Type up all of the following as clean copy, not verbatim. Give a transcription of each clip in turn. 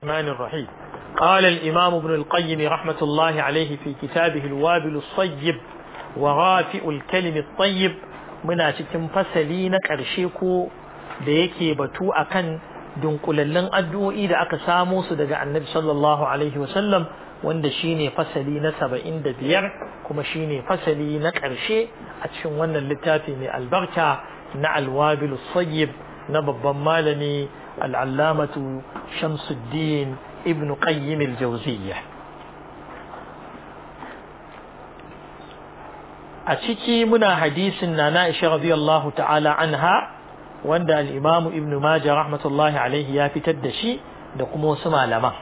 الرحمن الرحيم. قال الإمام ابن القيم رحمة الله عليه في كتابه الوابل الصيب وغافئ الكلم الطيب muna cikin fasali na ƙarshe ko da yake batu akan dunkulallun addu'o'i da aka samo su daga Annabi sallallahu alaihi wasallam wanda shine fasali na 75 kuma shine fasali na ƙarshe a cikin wannan littafi mai albarka na al-wabil as-sayyib na babban malami al-allamatu Shamsuddin ibn Qayyim al-Jawziyyah. a ciki muna hadisin na Aisha radiyallahu ta'ala anha wanda al-Imam Ibn Majah rahmatullahi alaihi ya fitar da shi da kuma wasu malaman.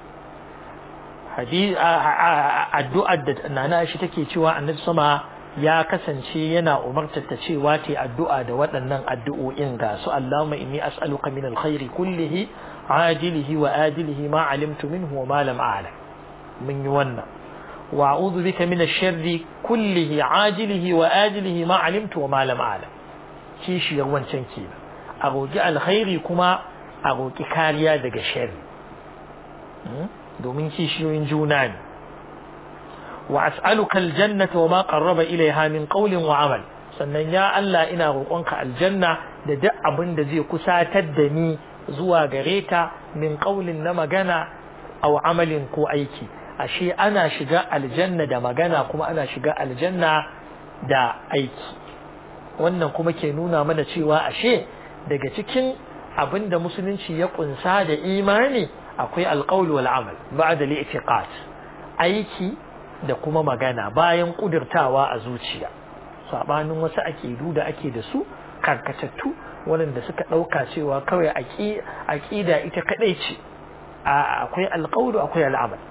Addu'ar da Nana Aisha take cewa Annabi sama ya kasance yana umartar ta cewa ta addu'a da waɗannan addu'o'in ga su Allahumma inni as'aluka min alkhairi kullihi ajilihi wa ajilihi ma alimtu minhu wa ma lam a'lam. mun yi wannan wa a'udhu bika min ash-sharri kullihi ajilihi wa ajilihi ma alimtu wa ma lam a'lam. kishiyar wancan kenan a roƙi alkhairi kuma a roƙi kariya daga sharri domin kishiyoyin juna ne. wa as'aluka aljannata wa ma qarraba ilayha min qawlin wa amal. sannan ya Allah ina roƙonka aljanna da duk abin da zai kusatar da ni zuwa gare ta min qawlin na magana aw amalin ko aiki. ashe ana shiga aljanna da magana kuma ana shiga aljanna da aiki. wannan kuma ke nuna mana cewa ashe daga cikin abin da musulunci ya kunsa da imani akwai alqawl wal amal ba'da al-i'tiqad, aiki da kuma magana bayan kudurtawa a zuciya. sabanin wasu aqidu da ake da su karkatattu wanda suka dauka cewa kawai aqida ita kadai ce, akwai alqawl akwai al'amal.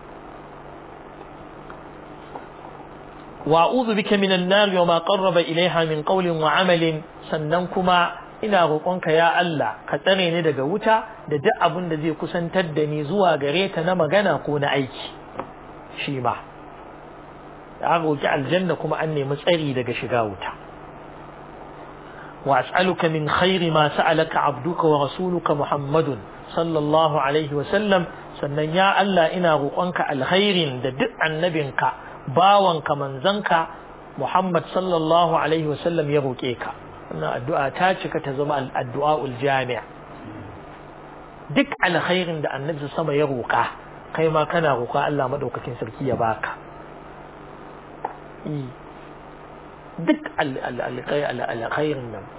wa a'udhu bika minan nar wa ma qarraba ilayha min qawlin wa amalin. sannan kuma ina roƙonka ya Allah ka tsare ni daga wuta da duk abin da zai kusantar da ni zuwa gare ta na magana ko na aiki. shi ma ya roƙi aljanna kuma an nemi tsari daga shiga wuta. wa as'aluka min khairi ma sa'alaka abduka wa rasuluka Muhammadun sallallahu alaihi wa sallam. sannan ya Allah ina roƙonka alkhairin da duk annabinka bawanka manzanka Muhammad sallallahu alaihi wa sallam ya roƙe ka. wannan addu'a ta cika ta zama addu'aul jami'. duk alkhairin da annabi sama ya roƙa kai ma kana roƙa Allah madaukakin sarki ya baka. duk alkhairin nan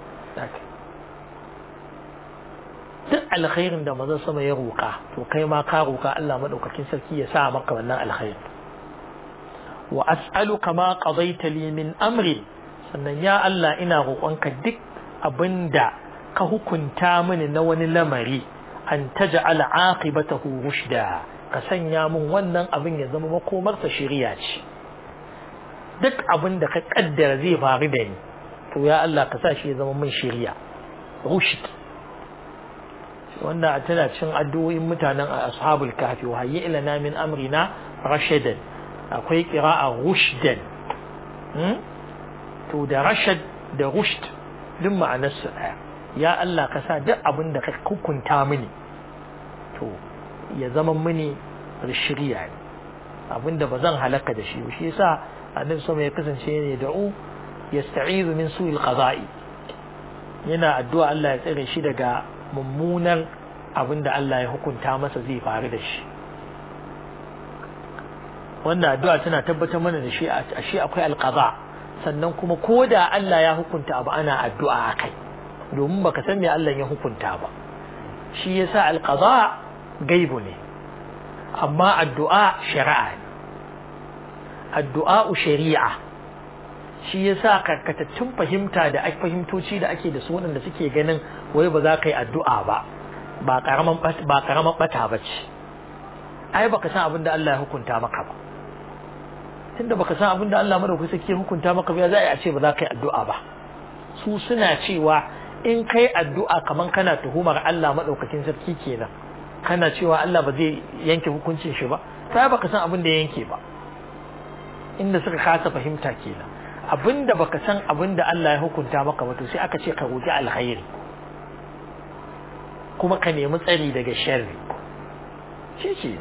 duk alkhairin da manzon sama ya roƙa to kai ma ka roƙa Allah madaukakin sarki ya sa maka wannan alkhairi. wa as'aluka ma qadaita li min amri. sannan ya Allah ina roƙonka duk abinda ka hukunta mini na wani lamari an taj'ala aqibatahu rushda, ka sanya mun wannan abin ya zama makomarsa shari'a ce. duk abin da ka kaddara zai faru da ni to ya Allah ka sa shi ya zama min shari'a rushd. wannan tana cin addu'o'in mutanen ashabul kahfi wa hayya ilana min amrina rashadan. akwai qira'a rushdan. to da rashad da rushd duk ma'anar su daya. ya Allah ka sa duk abin da ka hukunta mini to ya zama mini shari'a ne, abinda bazan halaka da shi. shi yasa annabi sama ya kasance ne da'u yasta'izu min su'il qada'i, yana addu'a Allah ya tsare shi daga mummunan abinda Allah ya hukunta masa zai faru da shi. wannan addu'a tana tabbatar mana da shi ashe akwai alqada. sannan kuma koda Allah ya hukunta abu ana addu'a akai domin baka san me Allah ya hukunta ba. shi yasa alqada gaibu ne amma addu'a shari'a ne. addu'a shari'a. shi yasa karkatattun fahimta da fahimtoci da ake da su waɗanda suke ganin wai ba za ka yi addu'a ba karaman bata bace. ai baka san abin da Allah ya hukunta maka ba. tunda baka san abin da Allah madaukaki sake hukunta maka ba za a ce ba za ka yi addu'a ba. su suna cewa in kai addu'a kaman kana tuhumar Allah madaukakin sarki kenan, kana cewa Allah ba zai yanke hukuncin shi ba. sai baka san abin da yanke ba. inda suka kasa fahimta kenan, abinda baka san abinda Allah ya hukunta maka ba to sai aka ce ka roki alkhairi kuma ka nemi tsari daga sharri. شيء.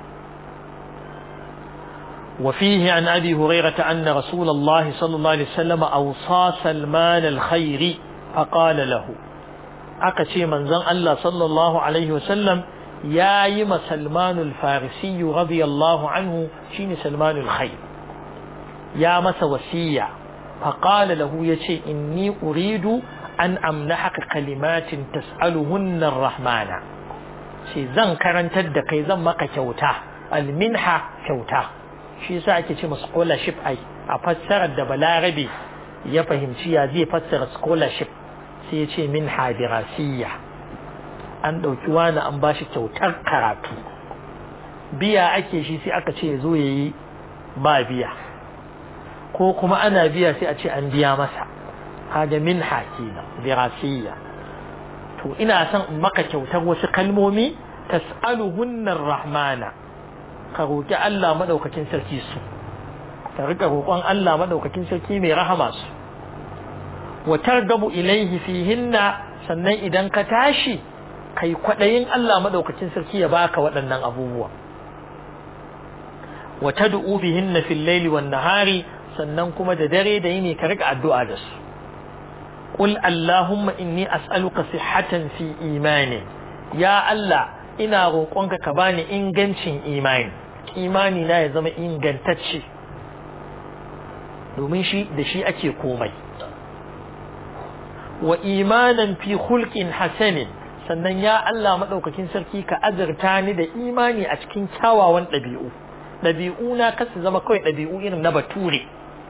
وفيه عن أبي هريرة أن رسول الله صلى الله عليه وسلم أوصى سلمان الخير فقال له أكشي من زن الله صلى الله عليه وسلم يا يم سلمان الفارسي رضي الله عنه شين سلمان الخير يا مس وسيع فقال له يشي إني أريد أن أمنحك كلمات تسألهن الرحمن شي زن كرن تدك زن مك كوتا المنحة كوتا shi yasa ake ce masa scholarship ai a fassarar da balarabe ya fahimci ya zai fassara scholarship sai ya ce min hadirasiyya an dauki wani an bashi kyautar karatu biya ake shi sai aka ce ya zo yayi ba biya ko kuma ana biya sai a ce an biya masa kaga min hakina dirasiyya to ina son in maka kyautar wasu kalmomi tas'aluhunna rahmana ka roƙi Allah madaukakin sarki su ka rika roƙon Allah madaukakin sarki mai rahama su wa targabu ilaihi fihinna sannan idan ka tashi kai kwadayin Allah madaukakin sarki ya baka waɗannan abubuwa wa tad'u bihinna fil layli wan nahari sannan kuma da dare da yini ka rika addu'a da su qul allahumma inni as'aluka sihhatan fi imani ya Allah ina roƙonka ka bani ingancin imani na ya zama ingantacce domin shi da shi ake komai wa imanan fi khulqin hasanin sannan ya Allah madaukakin sarki ka azurta ni da imani a cikin kyawawan ɗabi'u na kasu zama kawai ɗabi'u irin na bature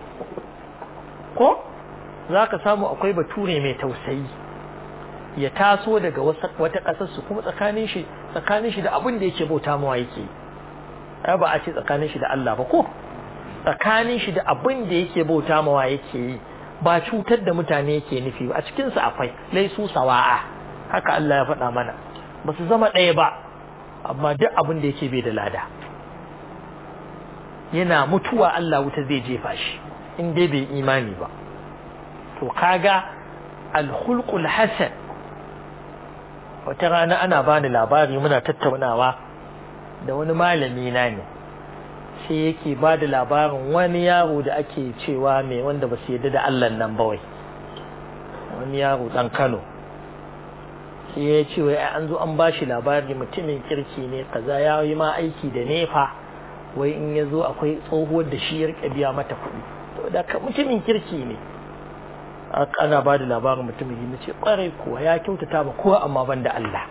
ko zaka samu akwai bature mai tausayi ya taso daga wata ƙasar su kuma tsakanin shi da abin da yake bauta mawa yake ba a ce tsakanin shi da Allah ba ko tsakanin shi da abin da yake bauta mawa yake yi ba cutar da mutane yake nufi ba a cikin su akwai laisu sawa'a haka Allah ya faɗa mana ba su zama ɗaya ba amma duk abin da yake bai da lada yana mutuwa Allah wuta zai jefa shi in dai bai imani ba to kaga al-khulqul hasan wata rana ana bani labari muna tattaunawa da wani malami na ne sai yake ba da labarin wani yaro da ake cewa mai wanda ba su yadda da Allah nan ba wai wani yaro dan Kano sai ya ce wai an zo an bashi labari mutumin kirki ne kaza ya yi ma aiki da nefa wai in ya zo akwai tsohuwar da shi ya rika biya mata kuɗi to da mutumin kirki ne ana ba da labarin mutumin yi nace kwarai kuwa ya kyautata ba kowa amma ban da Allah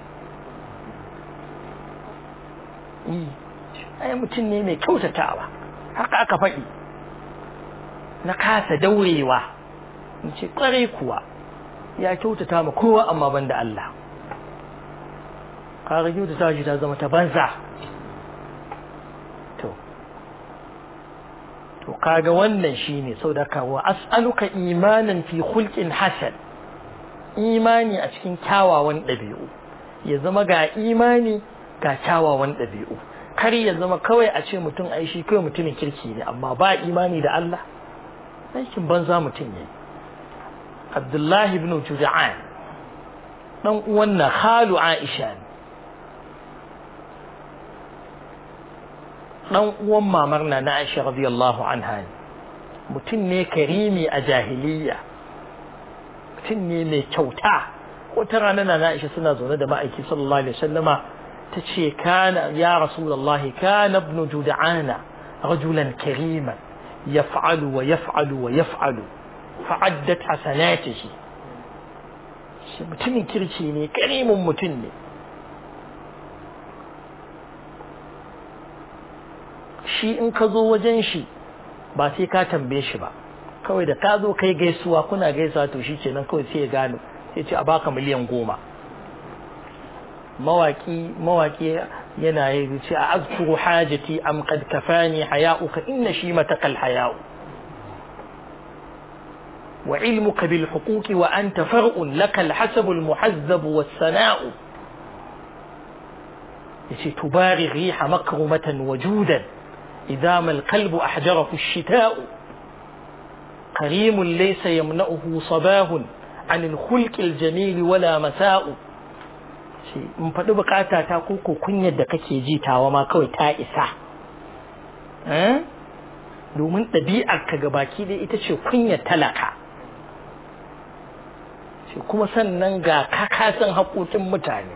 ai mutum ne mai kyautatawa haka aka faɗi na kasa daurewa nace kwarai kuwa ya kyautata ma kowa amma ban da Allah kaga kyautata shi ta zama ta banza to kaga wannan shine saboda wa as'aluka imanan fi khulqin hasan imani a cikin kyawawan dabi'u ya zama ga imani ga kyawawan dabi'u kar ya zama kawai a ce mutum ai shi kai mutumin kirki ne amma ba imani da Allah aikin banza mutum ne Abdullah ibn Jud'an dan uwan na khalu Aisha dan uwan mamar na Aisha radiyallahu anha mutum ne karimi a jahiliya mutum ne mai kyauta wata rana na Aisha suna zaune da ma'aiki sallallahu alaihi wasallama tace kana ya rasulullah kana ibn jud'ana rajulan kariman yaf'alu wa yaf'alu wa yaf'alu fa'addat hasanatihi shi mutumin kirki ne karimin mutum ne shi in ka zo wajen shi ba sai ka tambaye shi ba kawai da ka zo kai gaisuwa kuna gaisuwa to shi kenan kawai sai ya gano sai ce a baka miliyan 10 mawaki yana yi ce a azkuru hajati am qad kafani haya'uka inna shi matakal haya'u wa ilmuka bil huquqi wa anta far'un laka al hasab al muhazzab was sana'u yace tubari riha makrumatan wajudan إذا ما القلب أحجره الشتاء كريم ليس يمنعه صباه عن الخلق الجميل ولا مساء shi in faɗi bukata ta ko kunyar da kake ji tawa ma kawai ta isa domin ɗabi'ar ka gabaki dai ita ce kunyar talaka shi kuma sannan ga kakasan haƙoƙin mutane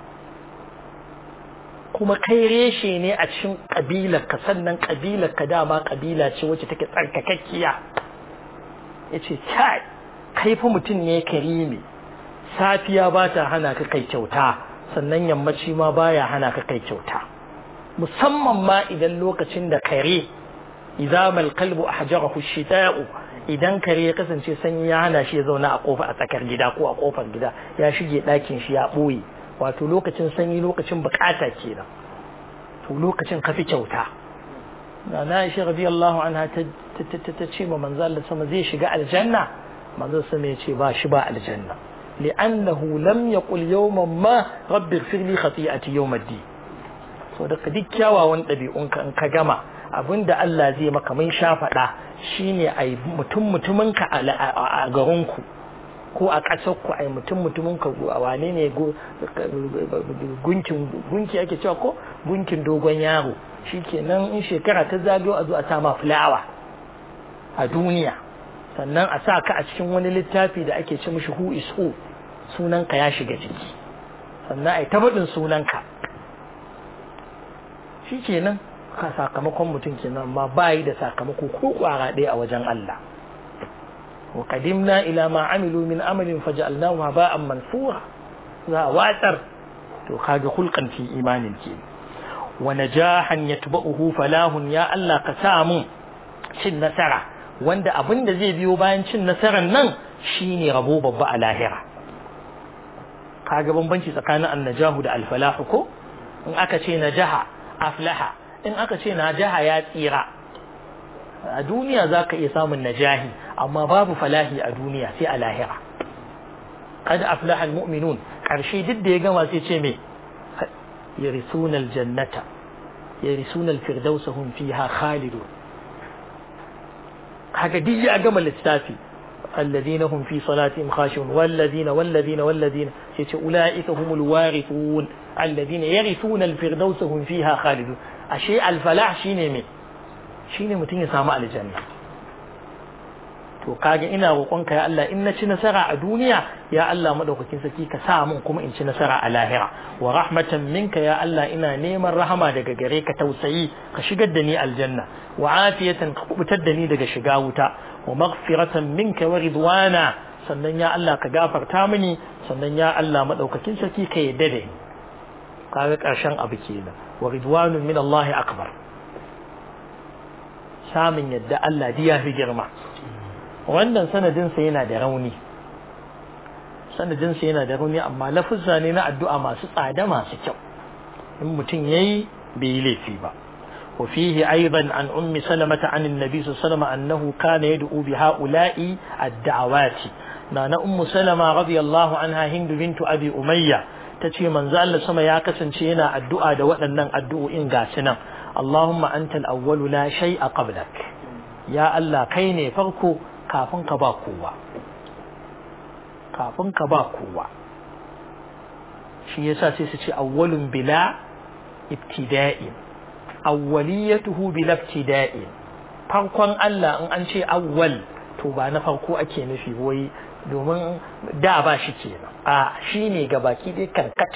kuma kai reshe ne a cikin ƙabilar ka sannan ƙabilar ka dama ƙabila ce wacce take tsarkakakkiya yace kai fa mutum ne karimi safiya ba ta hana ka kai kyauta sannan yammaci ma baya hana ka kai kyauta musamman ma idan lokacin da kare idza mal qalbu ahjarahu shita'u idan kare ya kasance sanyi ya hana shi ya zauna a kofa a tsakar gida ko a kofar gida ya shige ɗakin shi ya ɓoye wato lokacin sanyi lokacin bukata kenan to lokacin kafi kyauta na Aisha radiyallahu anha ta ce ma manzo Allah sama zai shiga aljanna manzo sama ya ce ba shi ba aljanna li'annahu lam yaqul yawman ma rabbi ighfir li khati'ati yawm ad-din so da duk kyawawan dabi'unka in ka gama abinda Allah zai maka mun sha fada shine ai mutuminka a garinku ko a ƙasar ku ai mutuminka wane ne gunki ake cewa ko gunkin dogon yaro shikenan in shekara ta zagayo a zo a sama fulawa a duniya sannan a sa ka a cikin wani littafi da ake ce mishi who is who sunanka ya shiga ciki sannan ai tabbatin sunanka shikenan ka sakamakon mutum kenan amma bai da sakamako ko kwara ɗaya a wajen Allah wa qadimna ila ma amilu min amalin faj'alnahu haba'an mansura za watsar to kage hulqan fi imanin ke wa najahan yatba'uhu falahun ya Allah ka sa mun cin nasara wanda abinda zai biyo bayan cin nasarar nan shine rabo babba a lahira kage bambanci tsakanin annajahu da alfalahu ko in aka ce najaha aflaha in aka ce najaha ya tsira a duniya zaka iya samun najahi amma babu falahi a duniya sai a lahira qad aflaha almu'minun karshe duk da ya gama sai ce me yarisuna aljannata yarisuna alfirdaus hum fiha khalidun kaga duk ya gama littafi alladhina hum fi salatihim khashun walladhina yace ulaika humul warithun alladhina yarithuna alfirdaus hum fiha khalidun ashe alfalah shine me shine mutun ya samu aljanna to kage ina roƙonka ya Allah in na ci nasara a duniya ya Allah madaukakin saki ka sa mun kuma in ci nasara a lahira wa rahmatan minka ya Allah ina neman rahama daga gare ka tausayi ka shigar da ni aljanna wa afiyatan ka kubutar da ni daga shiga wuta wa maghfiratan minka wa ridwana sannan ya Allah ka gafarta mini sannan ya Allah madaukakin saki ka yadda da ni kaga karshen abu kenan wa ridwanun min Allah akbar samin yadda Allah ya fi girma wannan sanadinsa yana da rauni amma lafuzza ne na addu'a masu tsada masu kyau in mutum yayi bai laifi ba wa fihi aidan an ummi salamata an annabi sallallahu alaihi wasallam annahu kana yad'u bi ha'ula'i ad-da'awati na ummu salama radiyallahu anha hindu bintu abi umayya tace manzo Allah sama ya kasance yana addu'a da waɗannan addu'o'in gasu nan Allahumma antal awwalu la shay'a qablak ya Allah kai ne farko kafin ka ba kowa shi yasa sai su ce awwalun bila ibtida'i awwaliyatuhu bila ibtida'i farkon Allah in an ce awwal to ba na farko ake nufi wai domin da ba shi kenan a shine gabaki dai kankat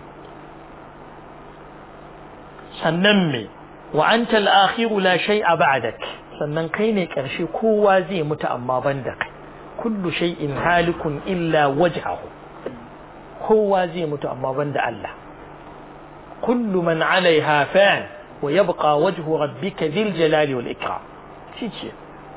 sannan me wa anta al-akhiru la shay'a ba'dak sannan kai ne ƙarshe kowa zai mutu amma banda kai kullu shay'in halikun illa wajhahu kowa zai mutu amma banda Allah kullu man 'alayha fan wa yabqa wajhu rabbika dhil jalali wal ikram shice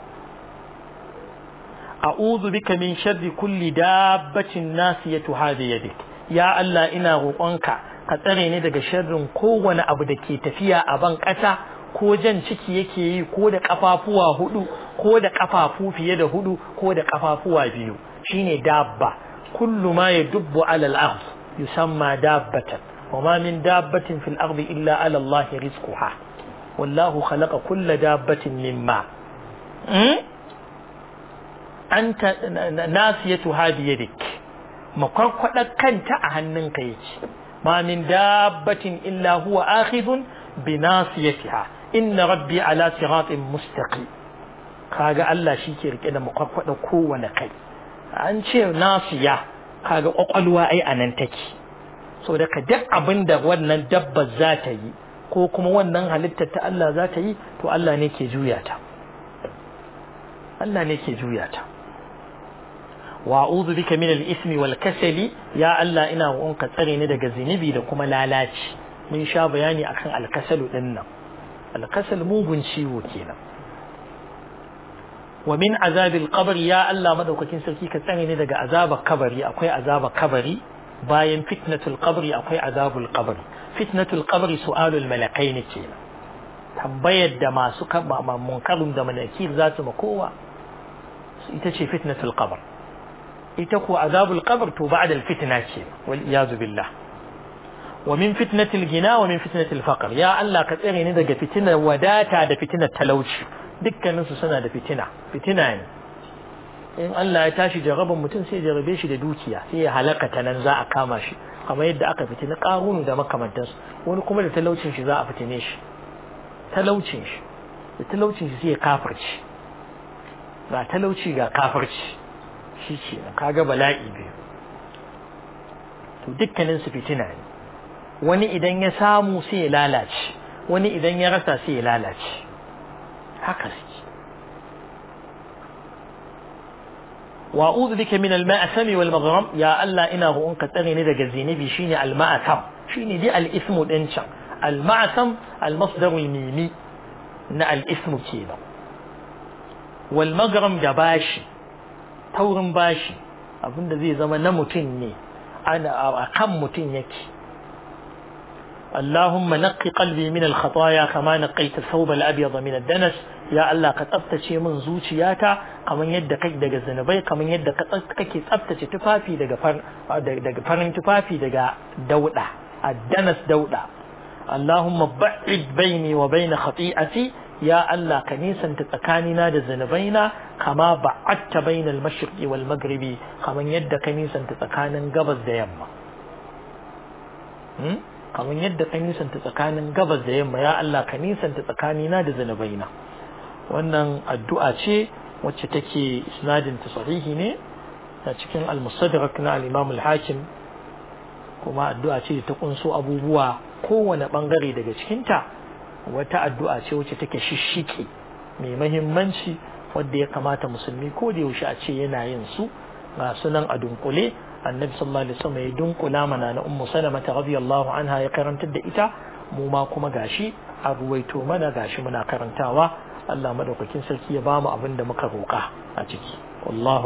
a'udhu bika min sharri kulli dabbatin nasiyatu hadi yadik ya Allah ina roƙonka ka tsare ni daga sharrin kowane abu da ke tafiya a ban ƙasa ko jan ciki yake yi ko da kafafuwa hudu ko da kafafu fiye da hudu ko da kafafuwa biyu shine dabba kullu ma yadubbu ala al-ard yusamma dabbatan wa ma min dabbatin fil ardi illa ala Allah rizquha wallahu khalaqa kulla dabbatin mimma anta nasiyatu hadi yadik makwarkwadar kanta a hannunka yake ma min dabbatin illa huwa akhidun bi nasiyatiha inna rabbi ala siratin mustaqim kaga Allah shi ke rike da makwakwada kowane kai an ce nasiya kaga kwakwalwa ai anan take so daga duk abinda wannan dabba za ta yi ko kuma wannan halittar ta Allah za ta yi to Allah ne ke juya ta Allah ne ke juya ta wa a'udhu bika min al-ismi wal kasali ya Allah ina roƙonka tsare ni daga zinubi da kuma lalaci mun sha bayani akan al-kasalu dinnan al-kasal mugun ciwo kenan wa min azabil qabr ya Allah madaukakin sarki ka tsare ni daga azabar kabari akwai azabar kabari bayan fitnatul qabri akwai azabul qabri fitnatul qabri su'alul malakain kenan tambayar da masu munkarun da malakir za su makowa ita ce fitnatul qabr ita ko azabul qabr to ba'da al fitna ce wal iyaz billah wa min fitnatil gina wa min fitnatil faqr ya Allah ka tsare ni daga fitinar wadata da fitinar talauci dukkanin su suna da fitina ne in Allah ya tashi jaraban mutum sai jarabe shi da dukiya sai ya halaka ta nan za a kama shi kamar yadda aka fitina qarunu da makamantansu wani kuma da talaucin shi za a fitine shi talaucin shi sai ya kafirci ga talauci ga kafirci shi ce kaga bala'i biyu to dukkanin su fitina ne wani idan ya samu sai ya lalace wani idan ya rasa sai ya lalace haka suke wa a'udhu bika min al-ma'sam wal maghram ya Allah ina roƙonka tsare ni daga zinabi shine al-ma'sam shine dai al-ismu din can al-ma'sam al-masdar al-mimi na al-ismu kenan wal maghram da bashi taurin bashi abinda zai zama na mutum ne ana akan mutum yake اللهم نقي قلبي من الخطايا كما نقيت الثوب الأبيض من الدنس يا الله كتبتشي من زوجياتا كما يدك دغ زنبي كما يدك kake tsaftace tufafi daga farin tufafi daga dauda الدنس dauda اللهم بعد بيني وبين خطيئتي يا الله كنيسا تتكاننا da zanabaina kama ba'adta bainal mashriqi wal maghribi kama yadda kanisan tsakanin gabas da yamma kamar yadda ka nisanta tsakanin gabas da yamma ya Allah ka nisanta tsakanina da zanabaina wannan addu'a ce wacce take isnadin ta sahihi ne a cikin al-mustadrak na al-imam al-hakim kuma addu'a ce ta kunso abubuwa kowane bangare daga cikin ta wata addu'a ce wacce take shishike mai muhimmanci wanda ya kamata musulmi ko da yaushe a ce yana yin su ga sunan a dunkule annabi sallallahu alaihi wasallam ya dunkula mana na ummu salama radiyallahu anha ya karantar da ita mu ma kuma gashi a ruwaito mana gashi muna karantawa Allah madaukakin sarki ya bamu abin da muka roka a ciki wallahi